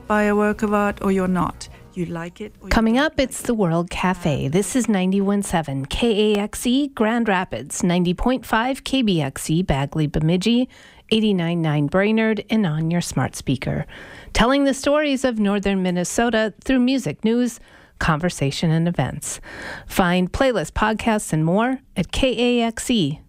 by a work of art or you're not. You like it. Coming up, it's the World Cafe. This is 91.7 KAXE Grand Rapids, 90.5 KBXE Bagley Bemidji, 89.9 Brainerd, and on your smart speaker. Telling the stories of northern Minnesota through music, news, conversation, and events. Find playlists, podcasts, and more at kaxe.org.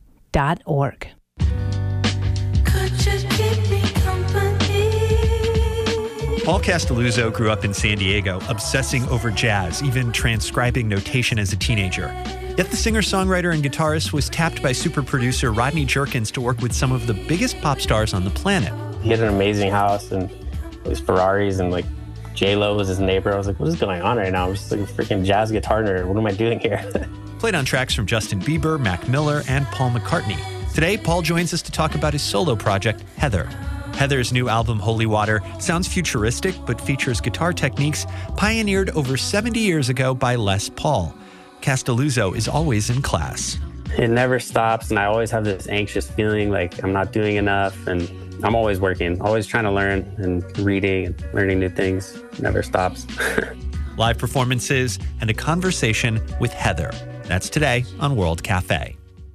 Paul Castelluzzo grew up in San Diego, obsessing over jazz, even transcribing notation as a teenager. Yet the singer-songwriter and guitarist was tapped by super producer Rodney Jerkins to work with some of the biggest pop stars on the planet. He had an amazing house and these Ferraris, and like J-Lo was his neighbor. I was like, what is going on right now? I'm just like a freaking jazz guitar nerd. What am I doing here? Played on tracks from Justin Bieber, Mac Miller, and Paul McCartney. Today, Paul joins us to talk about his solo project, Heather. Heather's new album, Holy Water, sounds futuristic but features guitar techniques pioneered over 70 years ago by Les Paul. Castelluzzo is always in class. It never stops, and I always have this anxious feeling like I'm not doing enough, and I'm always working, always trying to learn and reading and learning new things. It never stops. Live performances and a conversation with Heather. That's today on World Cafe.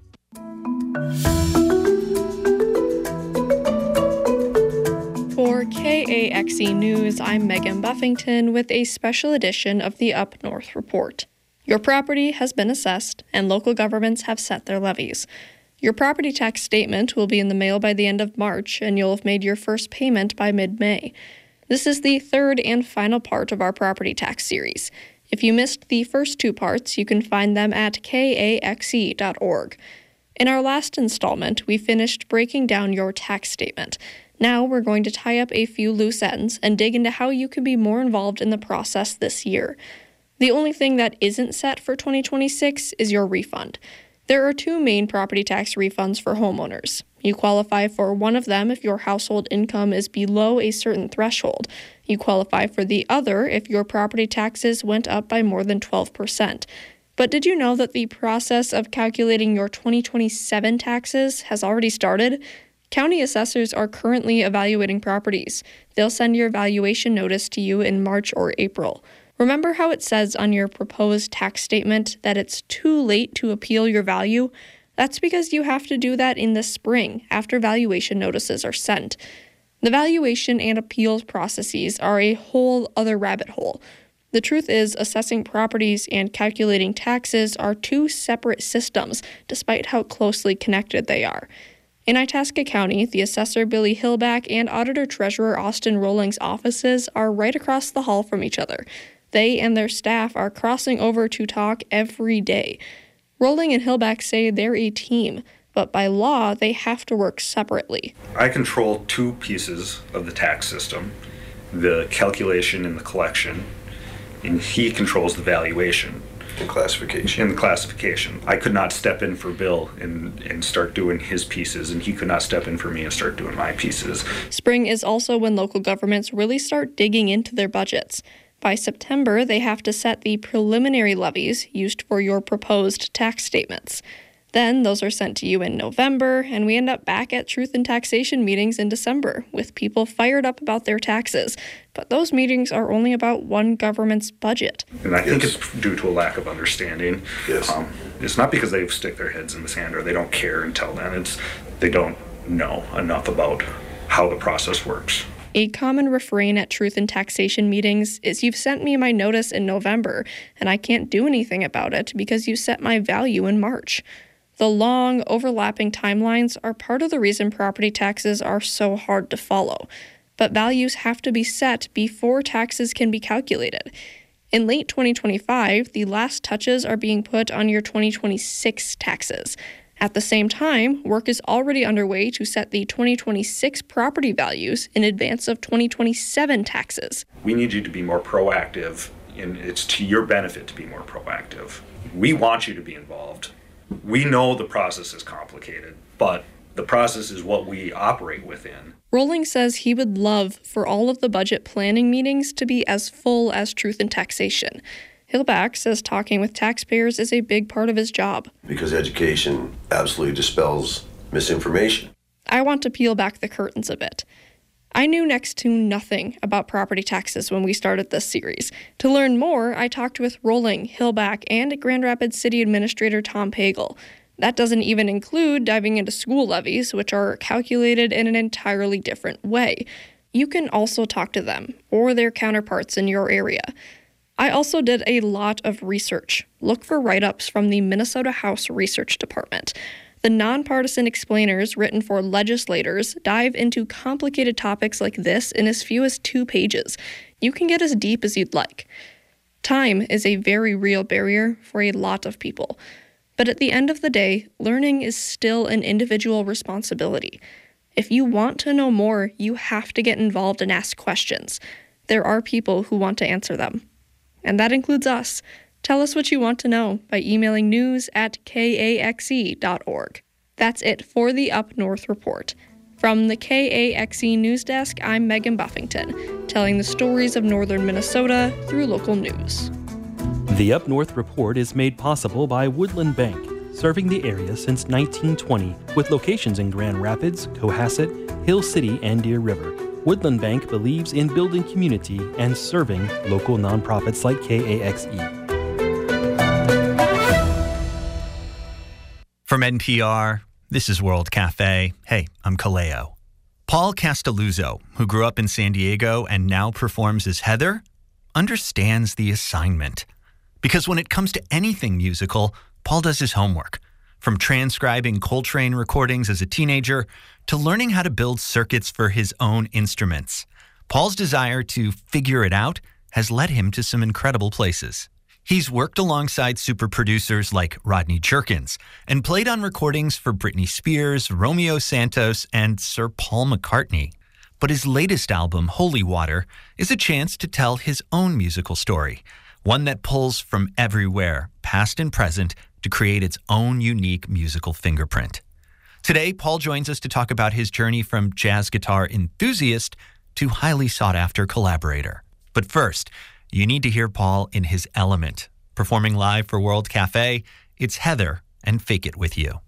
For KAXE News, I'm Megan Buffington with a special edition of the Up North Report. Your property has been assessed, and local governments have set their levies. Your property tax statement will be in the mail by the end of March, and you'll have made your first payment by mid-May. This is the third and final part of our property tax series. If you missed the first two parts, you can find them at kaxe.org. In our last installment, we finished breaking down your tax statement. Now we're going to tie up a few loose ends and dig into how you can be more involved in the process this year. The only thing that isn't set for 2026 is your refund. There are two main property tax refunds for homeowners. You qualify for one of them if your household income is below a certain threshold. You qualify for the other if your property taxes went up by more than 12%. But did you know that the process of calculating your 2027 taxes has already started? County assessors are currently evaluating properties. They'll send your valuation notice to you in March or April. Remember how it says on your proposed tax statement that it's too late to appeal your value? That's because you have to do that in the spring, after valuation notices are sent. The valuation and appeals processes are a whole other rabbit hole. The truth is, assessing properties and calculating taxes are two separate systems, despite how closely connected they are. In Itasca County, the assessor Billy Hillback and auditor-treasurer Austin Rolling's offices are right across the hall from each other. They and their staff are crossing over to talk every day. Rolling and Hillback say they're a team, but by law, they have to work separately. I control two pieces of the tax system, the calculation and the collection, and he controls the valuation. And classification. I could not step in for Bill and start doing his pieces, and he could not step in for me and start doing my pieces. Spring is also when local governments really start digging into their budgets. By September, they have to set the preliminary levies used for your proposed tax statements. Then those are sent to you in November, and we end up back at Truth and Taxation meetings in December, with people fired up about their taxes. But those meetings are only about one government's budget. And I think it's due to a lack of understanding. Yes. It's not because they stick their heads in the sand or they don't care until then. It's they don't know enough about how the process works. A common refrain at Truth and Taxation meetings is, "You've sent me my notice in November, and I can't do anything about it because you set my value in March." The long, overlapping timelines are part of the reason property taxes are so hard to follow. But values have to be set before taxes can be calculated. In late 2025, the last touches are being put on your 2026 taxes. At the same time, work is already underway to set the 2026 property values in advance of 2027 taxes. We need you to be more proactive, and it's to your benefit to be more proactive. We want you to be involved. We know the process is complicated, but the process is what we operate within. Rolling says he would love for all of the budget planning meetings to be as full as Truth and Taxation. Hillback says talking with taxpayers is a big part of his job. Because education absolutely dispels misinformation. I want to peel back the curtains a bit. I knew next to nothing about property taxes when we started this series. To learn more, I talked with Rolling, Hillback, and Grand Rapids City Administrator Tom Pagel. That doesn't even include diving into school levies, which are calculated in an entirely different way. You can also talk to them, or their counterparts in your area. I also did a lot of research. Look for write-ups from the Minnesota House Research Department. The nonpartisan explainers written for legislators dive into complicated topics like this in as few as 2 pages. You can get as deep as you'd like. Time is a very real barrier for a lot of people. But at the end of the day, learning is still an individual responsibility. If you want to know more, you have to get involved and ask questions. There are people who want to answer them. And that includes us. Tell us what you want to know by emailing news@kaxe.org. That's it for the Up North Report. From the KAXE News Desk, I'm Megan Buffington, telling the stories of northern Minnesota through local news. The Up North Report is made possible by Woodland Bank, serving the area since 1920, with locations in Grand Rapids, Cohasset, Hill City, and Deer River. Woodland Bank believes in building community and serving local nonprofits like KAXE. From NPR, this is World Cafe. Hey, I'm Kaleo. Paul Castelluzzo, who grew up in San Diego and now performs as Heather, understands the assignment. Because when it comes to anything musical, Paul does his homework. From transcribing Coltrane recordings as a teenager to learning how to build circuits for his own instruments. Paul's desire to figure it out has led him to some incredible places. He's worked alongside super producers like Rodney Jerkins and played on recordings for Britney Spears, Romeo Santos, and Sir Paul McCartney. But his latest album, Holy Water, is a chance to tell his own musical story, one that pulls from everywhere, past and present, to create its own unique musical fingerprint. Today, Paul joins us to talk about his journey from jazz guitar enthusiast to highly sought-after collaborator. But first, you need to hear Paul in his element. Performing live for World Cafe, it's Heather and Fake It With You.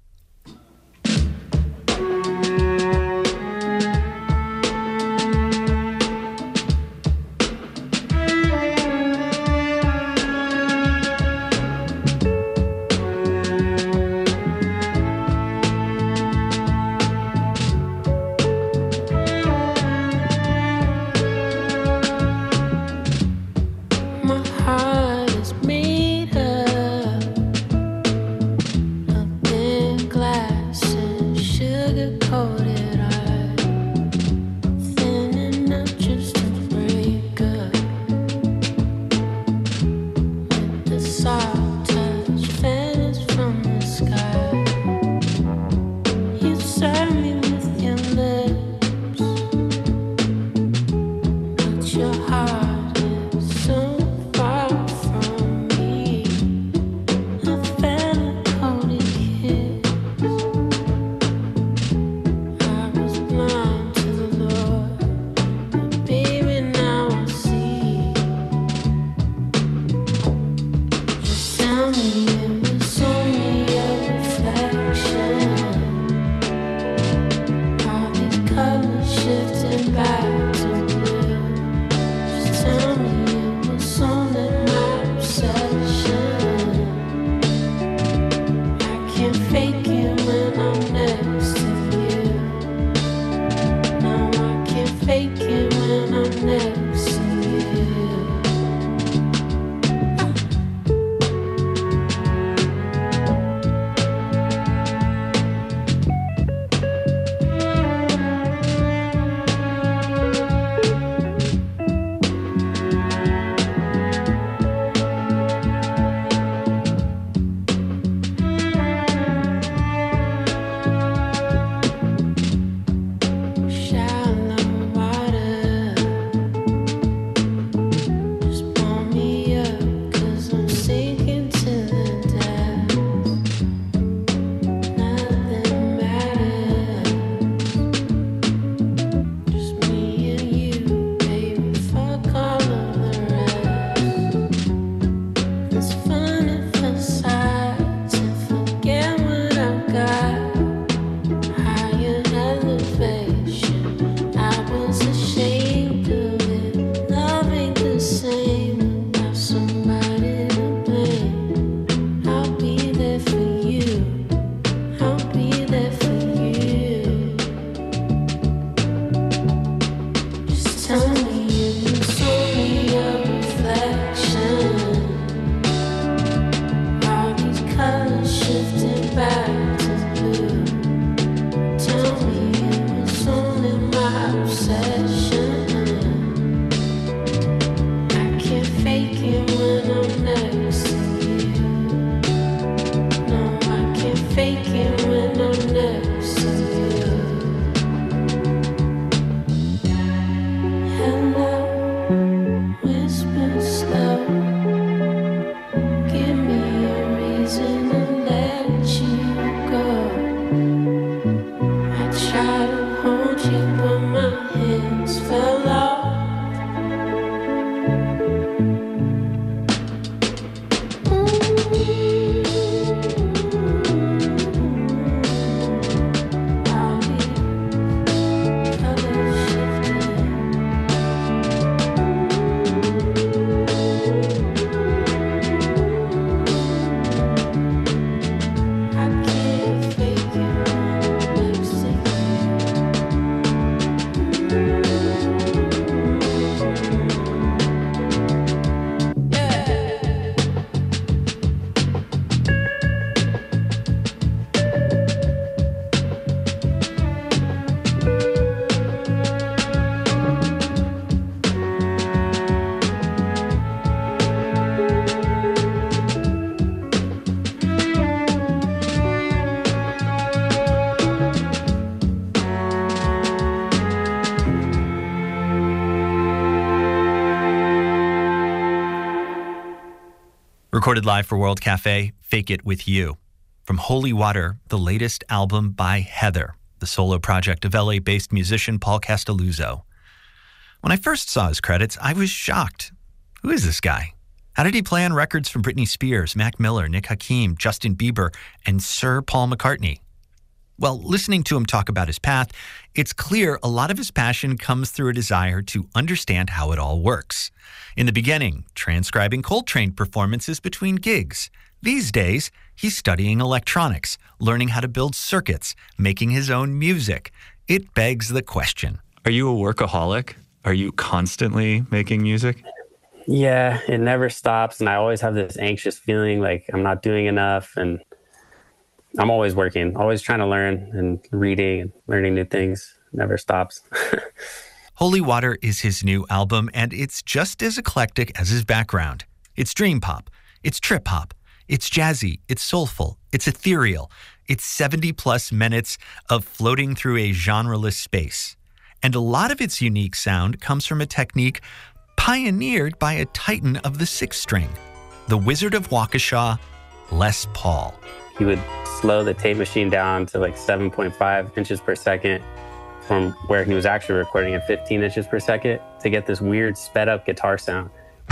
Recorded live for World Cafe, Fake It With You. From Holy Water, the latest album by Heather, the solo project of LA-based musician Paul Castelluzzo. When I first saw his credits, I was shocked. Who is this guy? How did he play on records from Britney Spears, Mac Miller, Nick Hakim, Justin Bieber, and Sir Paul McCartney? Well, listening to him talk about his path, it's clear a lot of his passion comes through a desire to understand how it all works. In the beginning, transcribing Coltrane performances between gigs. These days, he's studying electronics, learning how to build circuits, making his own music. It begs the question. Are you a workaholic? Are you constantly making music? Yeah, it never stops. And I always have this anxious feeling like I'm not doing enough. And I'm always working, always trying to learn and reading and learning new things. Never stops. Holy Water is his new album, and it's just as eclectic as his background. It's dream pop. It's trip hop. It's jazzy. It's soulful. It's ethereal. It's 70-plus minutes of floating through a genreless space. And a lot of its unique sound comes from a technique pioneered by a titan of the sixth string, the Wizard of Waukesha, Les Paul. He would slow the tape machine down to like 7.5 inches per second from where he was actually recording at 15 inches per second to get this weird sped up guitar sound.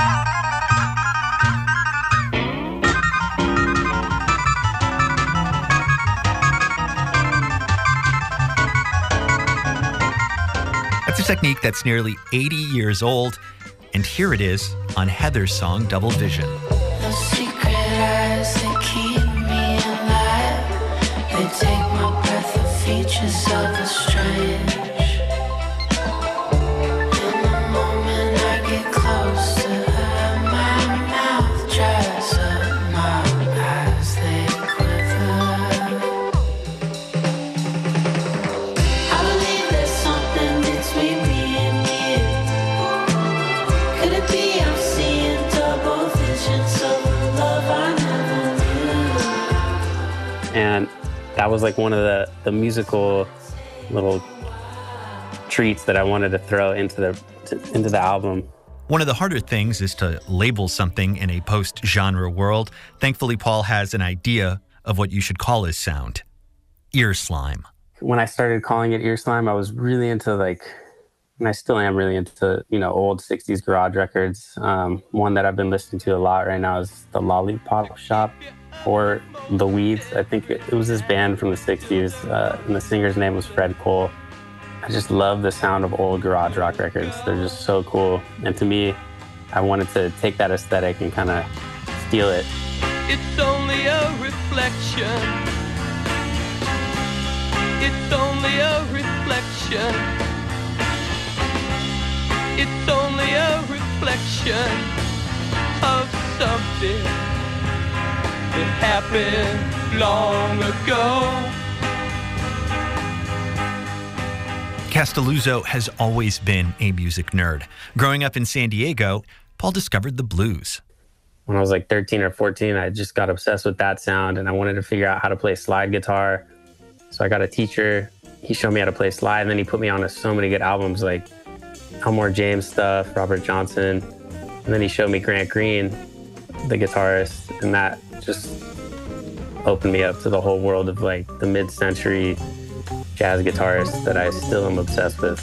That's a technique that's nearly 80 years old, and here it is on Heather's song Double Vision. No secret eyes that keep me alive. They take my breath, the features of a strange. In the moment I get close to her, my mouth dries up, my eyes they quiver. I believe there's something between me and you. Could it be I'm seeing double visions of the love I never knew? And that was like one of the musical little treats that I wanted to throw into the album. One of the harder things is to label something in a post-genre world. Thankfully, Paul has an idea of what you should call his sound. Ear slime. When I started calling it ear slime, I was really into and I still am really into, old 60s garage records. One that I've been listening to a lot right now is the Lollipop Shop or The Weeds. I think it was this band from the 60s, and the singer's name was Fred Cole. I just love the sound of old garage rock records. They're just so cool. And to me, I wanted to take that aesthetic and kind of steal it. It's only a reflection. It's only a reflection. It's only a reflection of something that happened long ago. Castelluzzo has always been a music nerd. Growing up in San Diego, Paul discovered the blues. When I was like 13 or 14, I just got obsessed with that sound, and I wanted to figure out how to play slide guitar. So I got a teacher. He showed me how to play slide, and then he put me on to so many good albums like Elmore James stuff, Robert Johnson. And then he showed me Grant Green, the guitarist, and that just opened me up to the whole world of like the mid-century jazz guitarist that I still am obsessed with.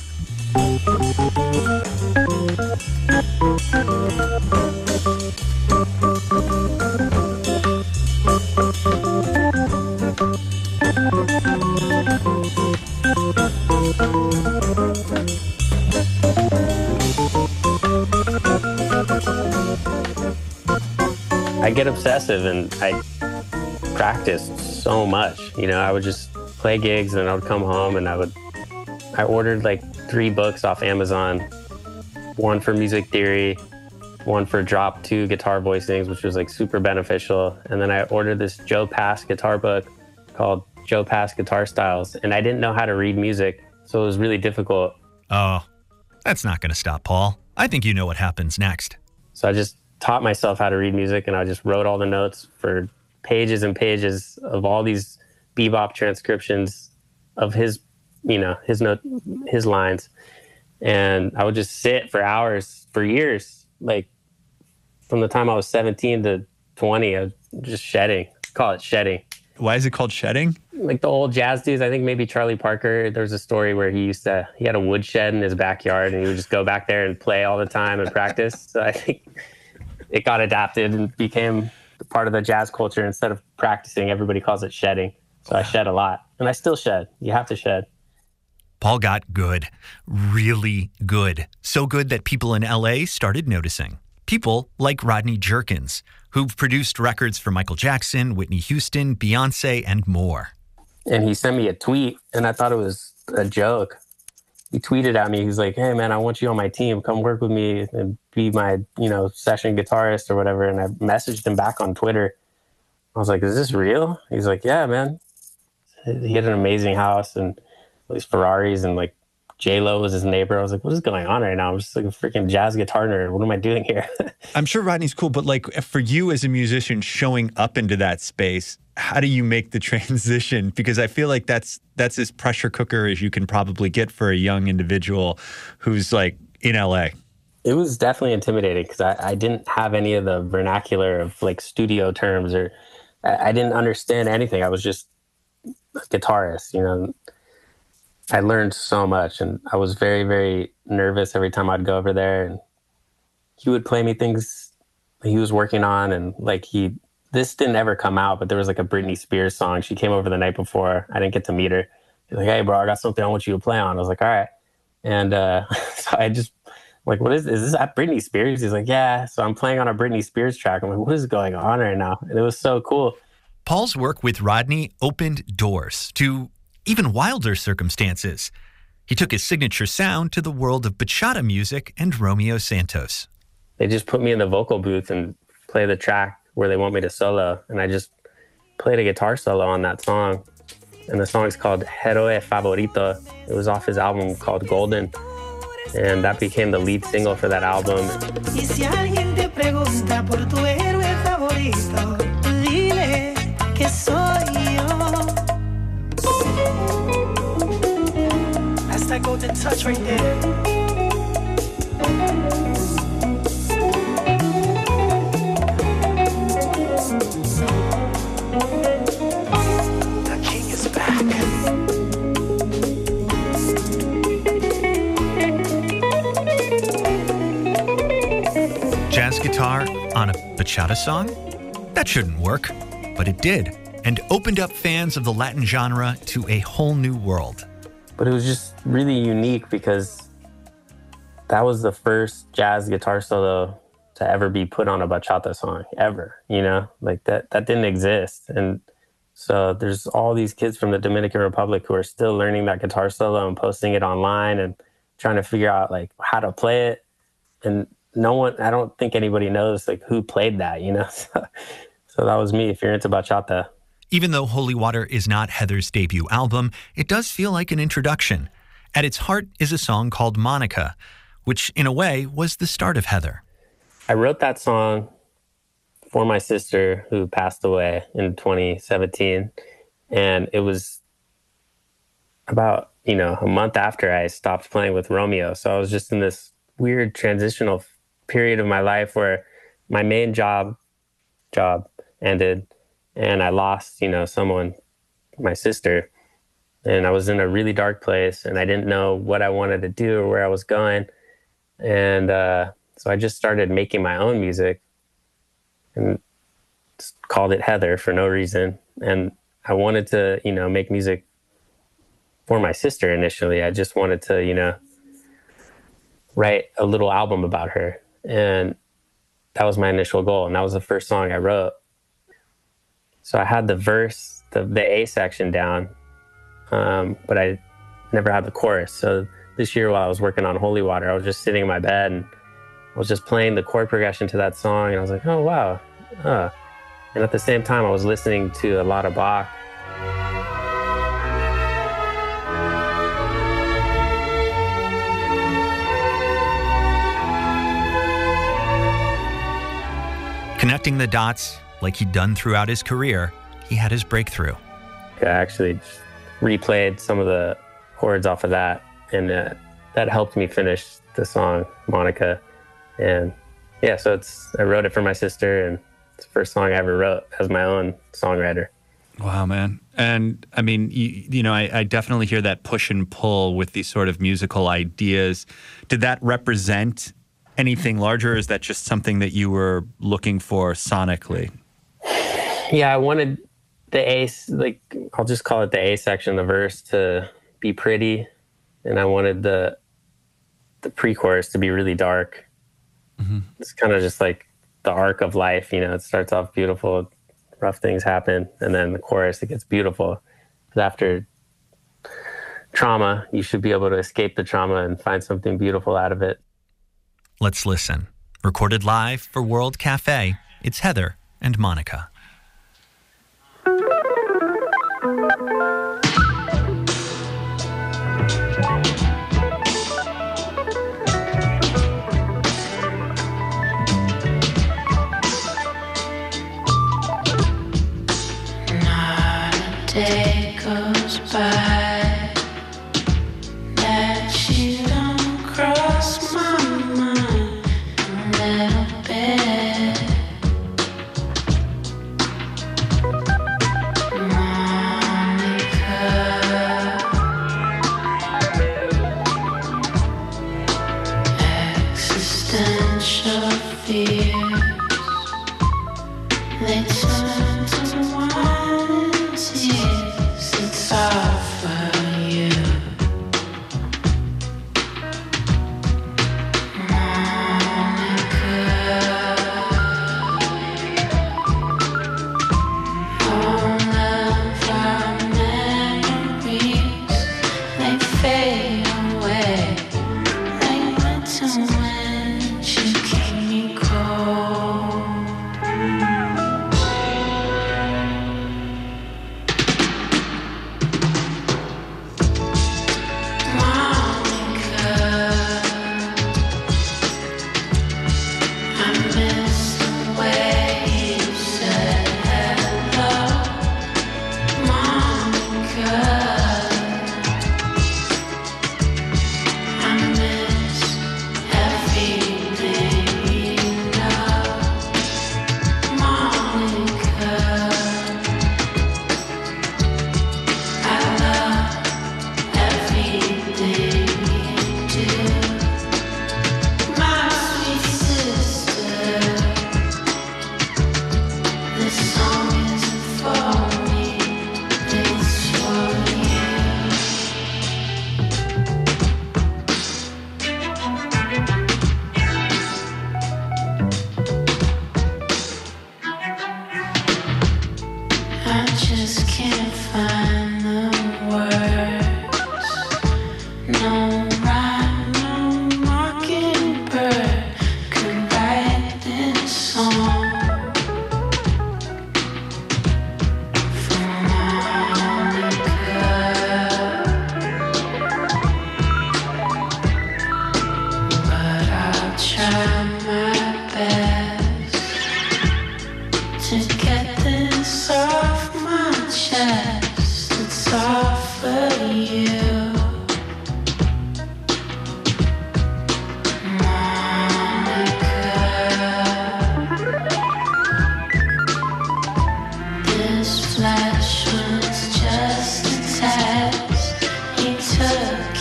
I get obsessive and I practice so much. I would just play gigs and I would come home and I ordered like 3 books off Amazon, one for music theory, one for drop 2 guitar voicings, which was like super beneficial. And then I ordered this Joe Pass guitar book called Joe Pass Guitar Styles. And I didn't know how to read music, so it was really difficult. Oh, that's not going to stop Paul. I think you know what happens next. So I just taught myself how to read music, and I just wrote all the notes for pages and pages of all these bebop transcriptions of his lines. And I would just sit for hours, for years, like from the time I was 17 to 20, I was just shedding. Call it shedding. Why is it called shedding? Like the old jazz dudes, I think maybe Charlie Parker, there was a story where he had a wood shed in his backyard and he would just go back there and play all the time and practice. So I think it got adapted and became part of the jazz culture. Instead of practicing, everybody calls it shedding. So I shed a lot, and I still shed. You have to shed. Paul got good, really good. So good that people in LA started noticing. People like Rodney Jerkins, who've produced records for Michael Jackson, Whitney Houston, Beyonce, and more. And he sent me a tweet, and I thought it was a joke. He tweeted at me. He's like, "Hey, man, I want you on my team. Come work with me and be my, session guitarist or whatever." And I messaged him back on Twitter. I was like, "Is this real?" He's like, "Yeah, man." He had an amazing house and all these Ferraris, and like J-Lo was his neighbor. I was like, what is going on right now? I'm just like a freaking jazz guitar nerd. What am I doing here? I'm sure Rodney's cool, but like for you as a musician showing up into that space, how do you make the transition? Because I feel like that's as pressure cooker as you can probably get for a young individual who's like in LA. It was definitely intimidating because I didn't have any of the vernacular of like studio terms, or I didn't understand anything. I was just a guitarist, I learned so much, and I was very, very nervous every time I'd go over there. And he would play me things he was working on, and like this didn't ever come out, but there was like a Britney Spears song. She came over the night before. I didn't get to meet her. He's like, "Hey, bro, I got something I want you to play on." I was like, "All right." And so I just like, "What is this at Britney Spears?" He's like, "Yeah." So I'm playing on a Britney Spears track. I'm like, "What is going on right now?" And it was so cool. Paul's work with Rodney opened doors to even wilder circumstances. He took his signature sound to the world of bachata music and Romeo Santos. They just put me in the vocal booth and play the track where they want me to solo. And I just played a guitar solo on that song. And the song's called Héroe Favorito. It was off his album called Golden. And that became the lead single for that album. Y si alguien te pregunta por tu héroe favorito, dile que soy yo. That's that golden touch right there. The king is back. Jazz guitar on a bachata song? That shouldn't work, but it did, and opened up fans of the Latin genre to a whole new world. But it was just really unique because that was the first jazz guitar solo to ever be put on a bachata song, ever, Like that didn't exist. And so there's all these kids from the Dominican Republic who are still learning that guitar solo and posting it online and trying to figure out like how to play it. And I don't think anybody knows like who played that, So that was me, if you're into bachata. Even though Holy Water is not Heather's debut album, it does feel like an introduction. At its heart is a song called Monica, which in a way was the start of Heather. I wrote that song for my sister who passed away in 2017. And it was about, a month after I stopped playing with Romeo. So I was just in this weird transitional period of my life where my main job ended and I lost, someone, my sister, and I was in a really dark place and I didn't know what I wanted to do or where I was going. And so I just started making my own music and called it Heather for no reason. And I wanted to, make music for my sister initially. I just wanted to, write a little album about her. And that was my initial goal. And that was the first song I wrote. So I had the verse, the A section down, but I never had the chorus. So this year while I was working on Holy Water, I was just sitting in my bed and I was just playing the chord progression to that song. And I was like, oh, wow. And at the same time, I was listening to a lot of Bach. Connecting the dots like he'd done throughout his career, he had his breakthrough. I actually replayed some of the chords off of that, and that helped me finish the song, Monica. And yeah, so I wrote it for my sister, and It's the first song I ever wrote as my own songwriter. Wow, man. And I mean, I definitely hear that push and pull with these sort of musical ideas. Did that represent anything larger, or is that just something that you were looking for sonically? Yeah, I wanted the A, like, I'll just call it the A section, the verse, to be pretty. And I wanted the pre-chorus to be really dark. Mm-hmm. It's kind of just like the arc of life, it starts off beautiful, rough things happen, and then the chorus, it gets beautiful. But after trauma, you should be able to escape the trauma and find something beautiful out of it. Let's listen. Recorded live for World Cafe, it's Heather and Monica. Day goes by that you don't cross my mind a little bit. Monica, existential fears, they turn to wine. It's all for you, Monica. All of our memories, they fade away like winter when you keep me cold.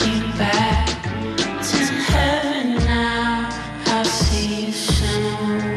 See you soon.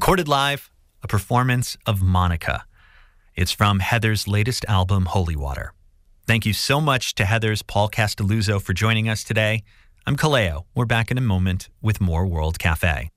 Recorded live, a performance of Monica. It's from Heather's latest album, Holy Water. Thank you so much to Heather's Paul Castelluzzo for joining us today. I'm Kaleo. We're back in a moment with more World Cafe.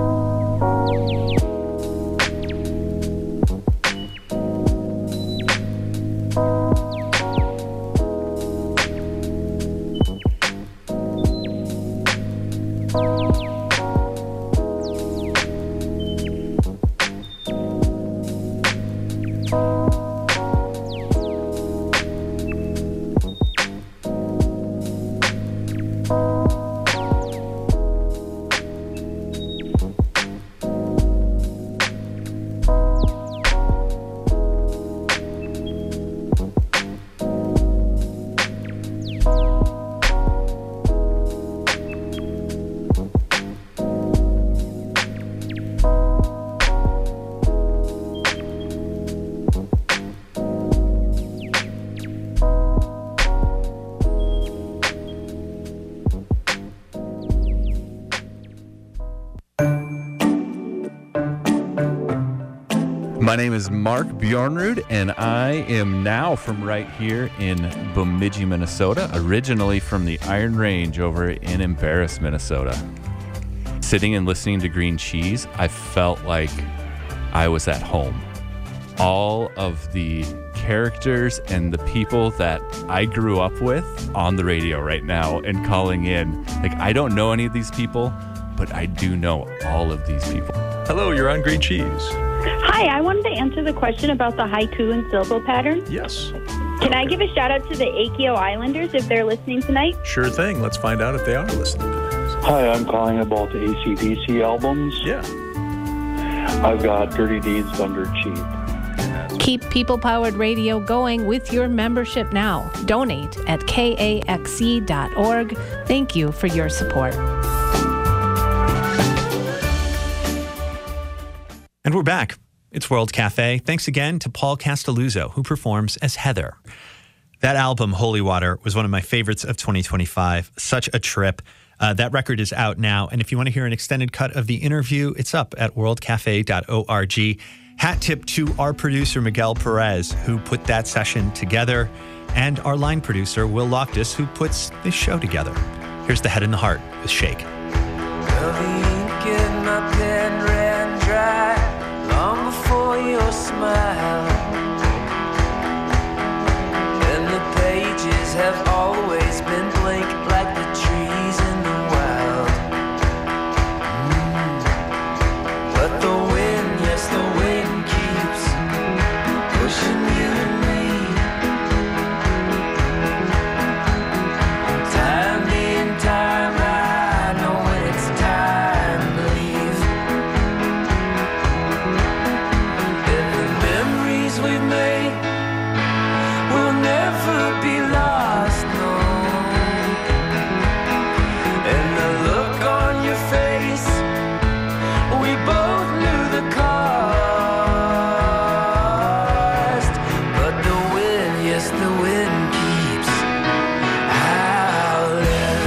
My name is Mark Bjornrud, and I am now from right here in Bemidji, Minnesota, originally from the Iron Range over in Embarrass, Minnesota. Sitting and listening to Green Cheese, I felt like I was at home. All of the characters and the people that I grew up with on the radio right now and calling in. Like, I don't know any of these people, but I do know all of these people. Hello, you're on Green Cheese. Hi, I wanted to answer the question about the haiku and syllable pattern. Yes. Can I give a shout out to the Aikio Islanders if they're listening tonight? Sure thing. Let's find out if they are listening tonight. Hi, I'm calling about the AC/DC albums. Yeah. I've got Dirty Deeds Under Cheap. Keep People-Powered Radio going with your membership now. Donate at kaxc.org. Thank you for your support. And we're back. It's World Cafe. Thanks again to Paul Castelluzzo, who performs as Heather. That album, Holy Water, was one of my favorites of 2025. Such a trip. That record is out now. And if you want to hear an extended cut of the interview, it's up at worldcafe.org. Hat tip to our producer, Miguel Perez, who put that session together, and our line producer, Will Loftus, who puts this show together. Here's The Head and the Heart with Shake. Well, the ink in my pen ran dry long before your smile, and the pages have always been blank like the trees in the wild. But the wind, yes, the wind keeps pushing you and me. Time in time, I know when it's time to leave. And the memories we've made will never be lost, no. And the look on your face, we both knew the cost. But the wind, yes, the wind keeps howling.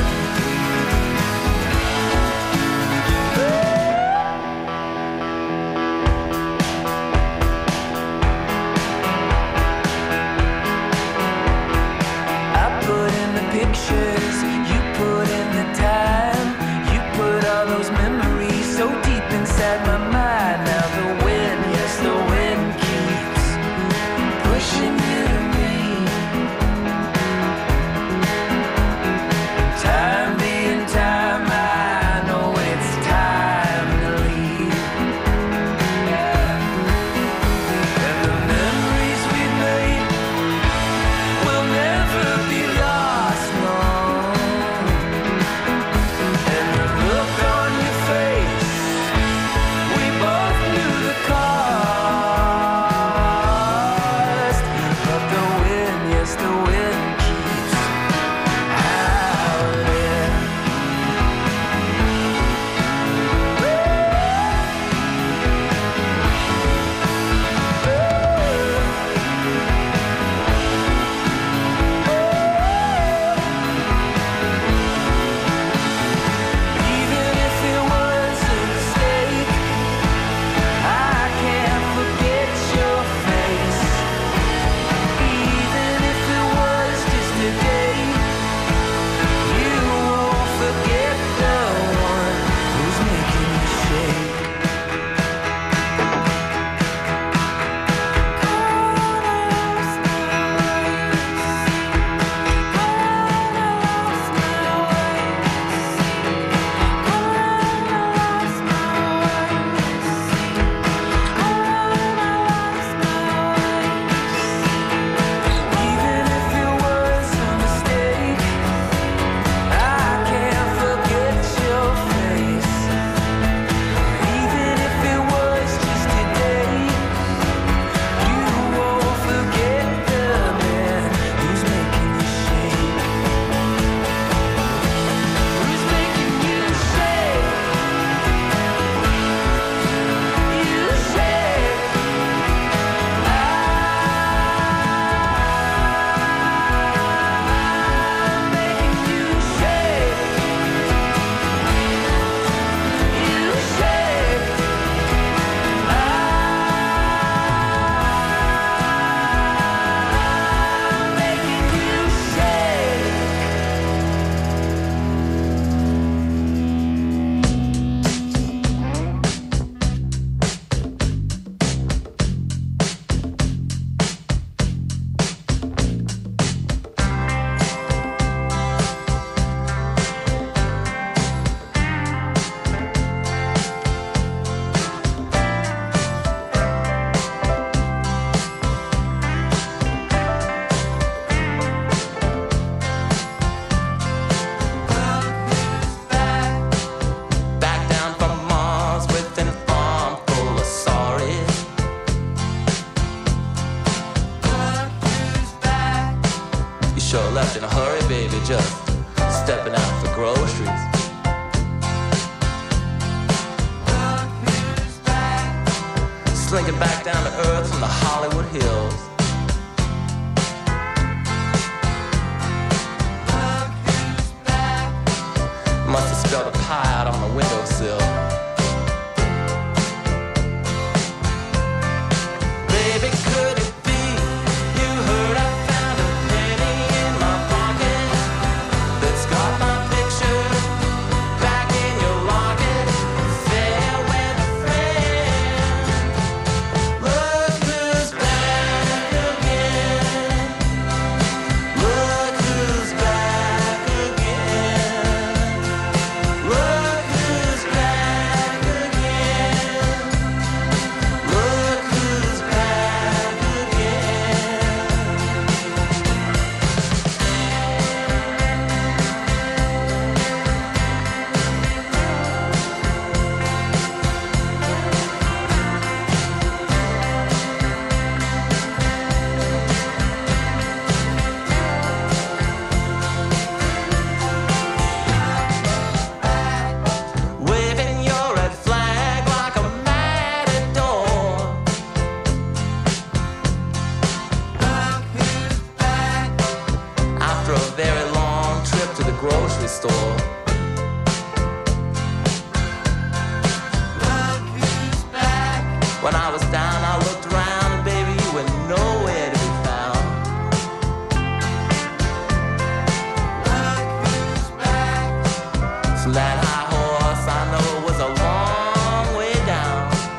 sure left in a hurry, baby, just stepping out for groceries. Slinking back down to earth from the Hollywood Hills. Must have spilled a pie out on the windowsill. Baby, could it be you heard I found a penny in my pocket that's got my picture back in your locket? Fair weather friend, look who's back again. Look who's back again. Look who's back again. Look who's back again. Waving your red flag like a matador. After a very long trip to the grocery store. When I was down, I looked around, and baby, you were nowhere to be found. From that high horse, I know it was a long way down.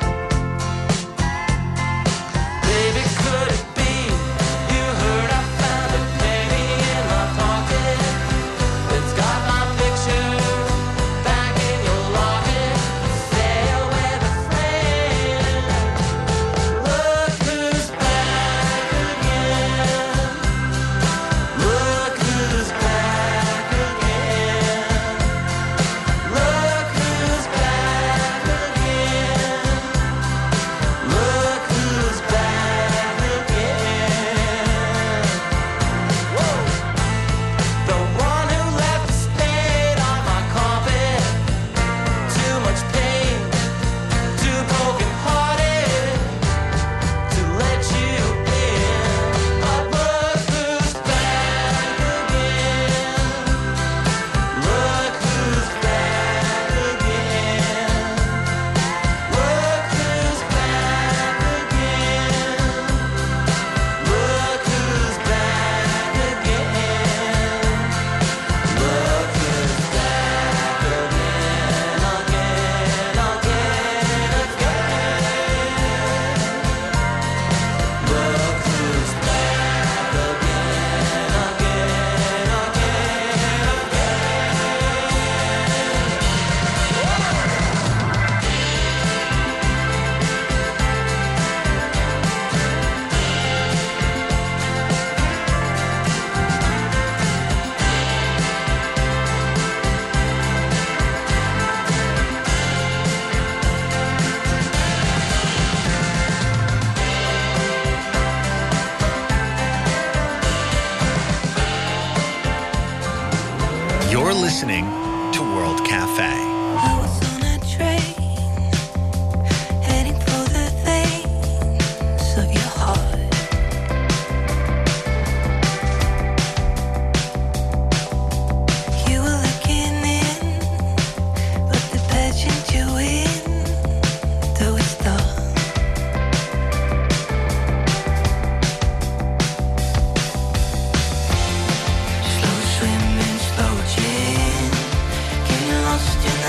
Baby, could it be you heard I found a penny in my pocket that's got my picture back in your locket? Fair weather friend, look who's back again. Look who's back again. Look who's back again. Look who's back again. Woo! The one who left a stain on my carpet. Too much pain, too broken hearted to let you in. But look who's back again. Look who's back again. Look who's back again. Look who's back again. Look who's back again, again, again, again. Look who's back again, again, You're listening to World Cafe. I was on a train, heading for the veins of your heart. You were looking in, but the pageant you win, though it's dark. Slow swimming, slow gin, getting lost in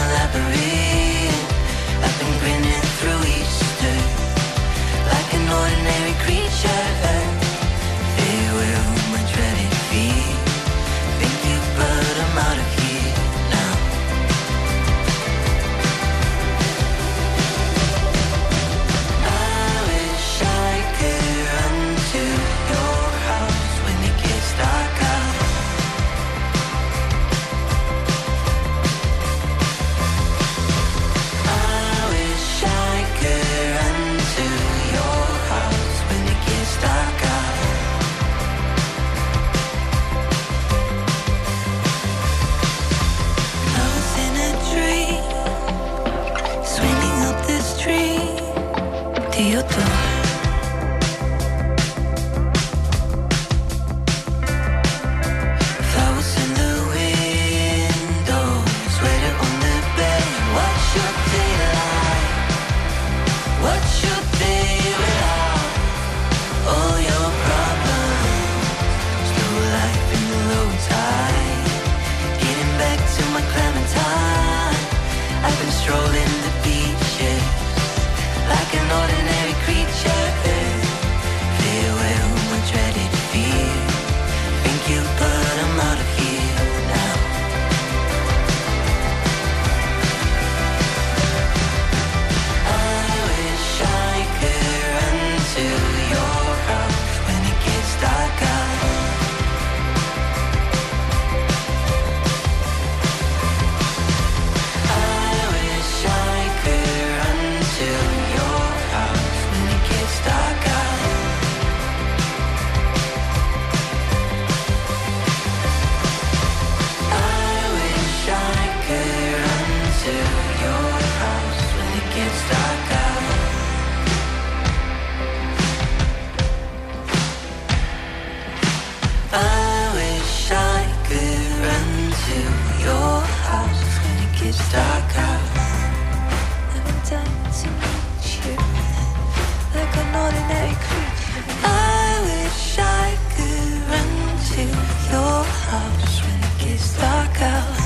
I wish I could run to your house when it gets dark out. And I'm dying to meet you like an ordinary creature. I wish I could run to your house when it gets dark out.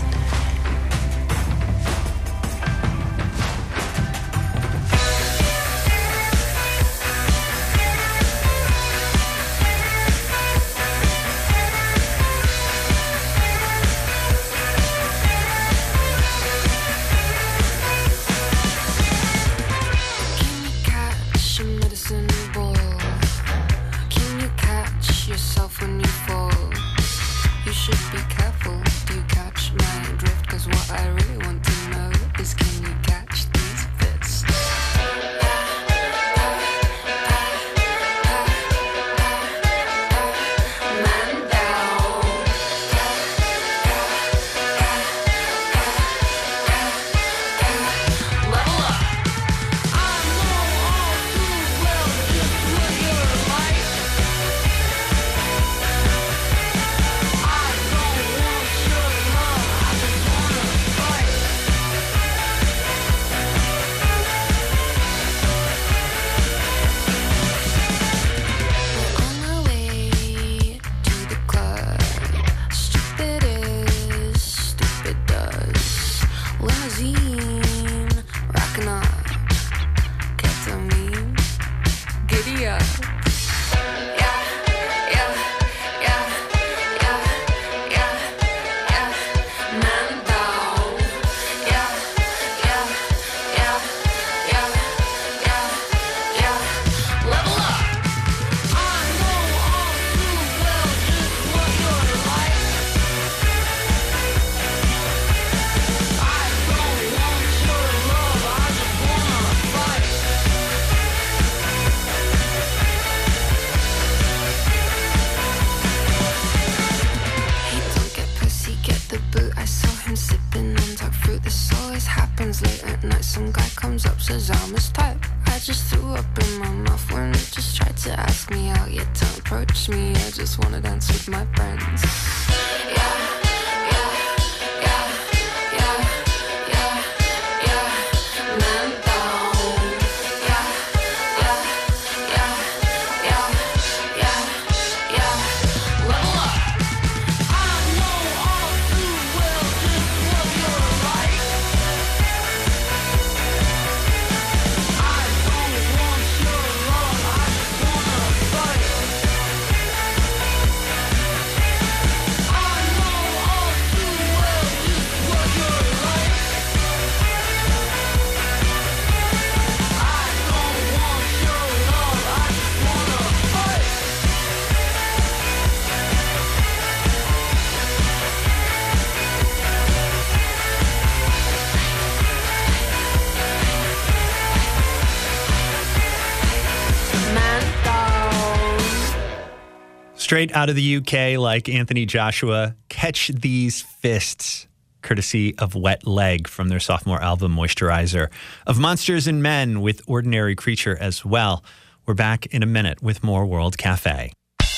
When you fall, you should be careful. Do you catch my drift? 'Cause what I really want to know is, can you catch these fists? Man down. Level up. I know all too well just what you're like. Says I'm his type. I just threw up in my mouth when it just tried to ask me out. Yet don't approach me, I just wanna dance with my friends. Man down. Level up. I know all too well just what you're like. Straight out of the UK, like Anthony Joshua, Catch These Fists, courtesy of Wet Leg from their sophomore album, Moisturizer. Of Monsters and Men with Ordinary Creature as well. We're back in a minute with more World Cafe.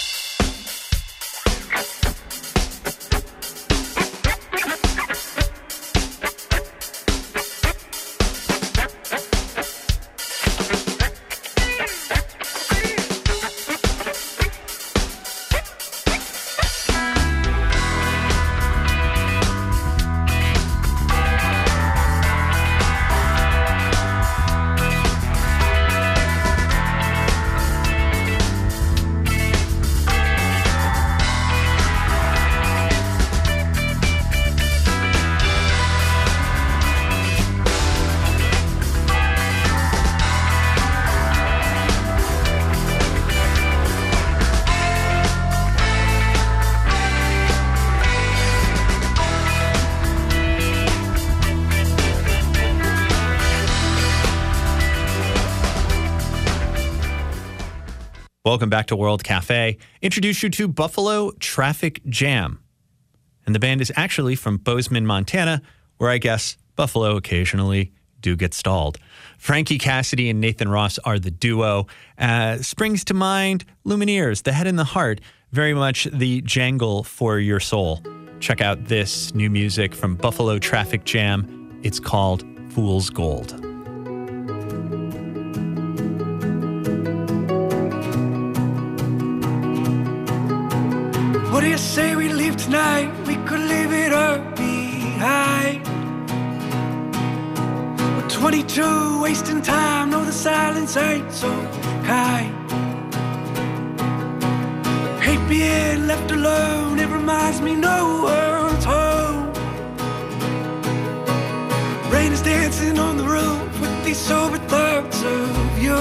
Welcome back to World Cafe. Introduce you to Buffalo Traffic Jam. And the band is actually from Bozeman, Montana, where I guess Buffalo occasionally do get stalled. Frankie Cassidy and Nathan Ross are the duo. Springs to mind Lumineers, The Head and the Heart, very much the jangle for your soul. Check out this new music from Buffalo Traffic Jam. It's called Fool's Gold. What do you say we leave tonight? We could leave it all behind. We're 22, wasting time. No, the silence ain't so kind. Hate being left alone. It reminds me no one's home. Rain is dancing on the roof with these sober thoughts of you.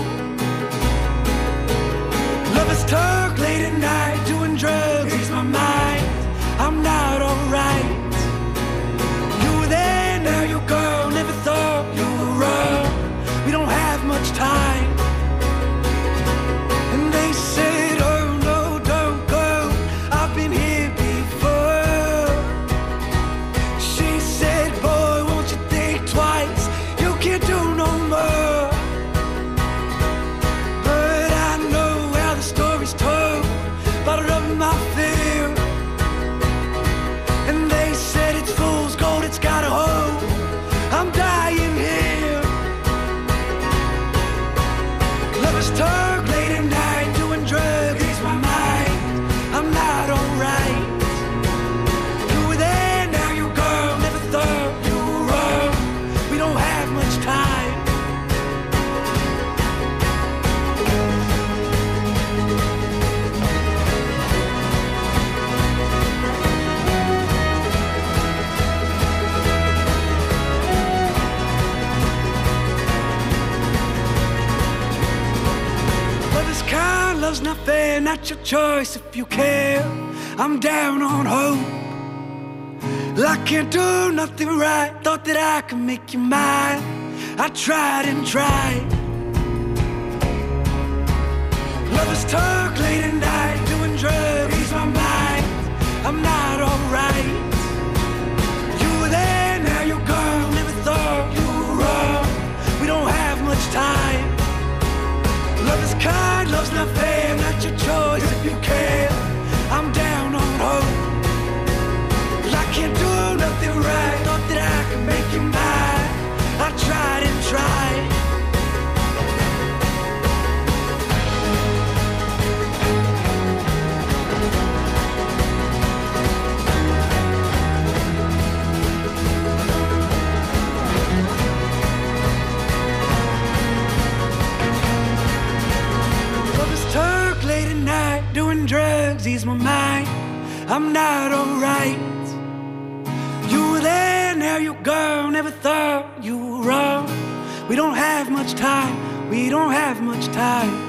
Lovers talk late at night, doing drugs, ease my mind. I'm not alright. You were there, now you're gone. Never thought you were wrong. We don't have much time. And they said, oh no, don't go. I've been here before. She said, boy, won't you think twice? You can't do no more. But I know how the story's told. Bottled up my fear. And they said it's fool's gold, it's got a hold. I'm dying here. Lovers talk late at night, doing drugs, ease my mind. I'm not alright. You were there, now you're gone. Never thought you were wrong. We don't have much time. Love is kind, love's not fair, not your choice if you care. I'm down on hope. Well, I can't do nothing right. Thought that I could make you mine. I tried and tried. Lovers talk late at night, doing drugs, ease my mind. I'm not alright. You were there, now you're gone. Never thought you were wrong. We don't have much time. Love is kind, love's not fair, not your choice if you care. I'm down on hope. Well, I can't do nothing right. Thought that I could make you mine. I tried and tried. Lovers talk late at night, doing drugs, ease my mind. I'm not alright. You were there, now you're gone. Never thought you were wrong. We don't have much time. We don't have much time.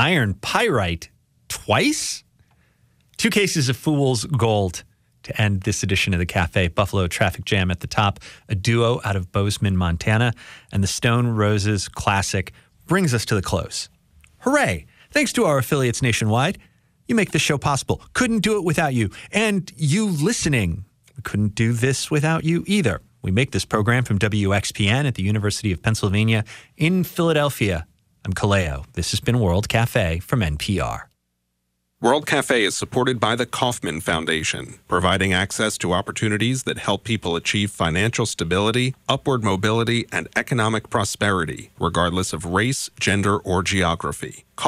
iron pyrite twice? 2 cases of Fool's Gold to end this edition of the Cafe. Buffalo Traffic Jam at the top, a duo out of Bozeman, Montana, and the Stone Roses classic brings us to the close. Hooray! Thanks to our affiliates nationwide. You make this show possible. Couldn't do it without you. And you listening. We couldn't do this without you either. We make this program from WXPN at the University of Pennsylvania in Philadelphia. I'm Kaleo. This has been World Cafe from NPR. World Cafe is supported by the Kauffman Foundation, providing access to opportunities that help people achieve financial stability, upward mobility, and economic prosperity, regardless of race, gender, or geography.